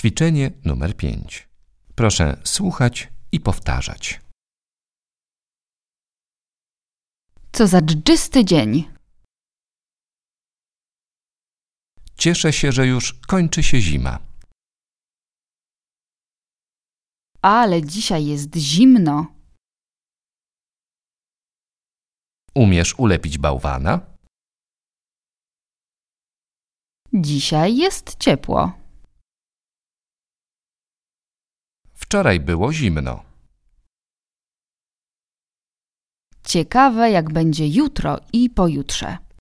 Ćwiczenie numer 5. Proszę słuchać i powtarzać. Co za dżdżysty dzień. Cieszę się, że już kończy się zima. Ale dzisiaj jest zimno. Umiesz ulepić bałwana? Dzisiaj jest ciepło. Wczoraj było zimno. Ciekawe, jak będzie jutro i pojutrze.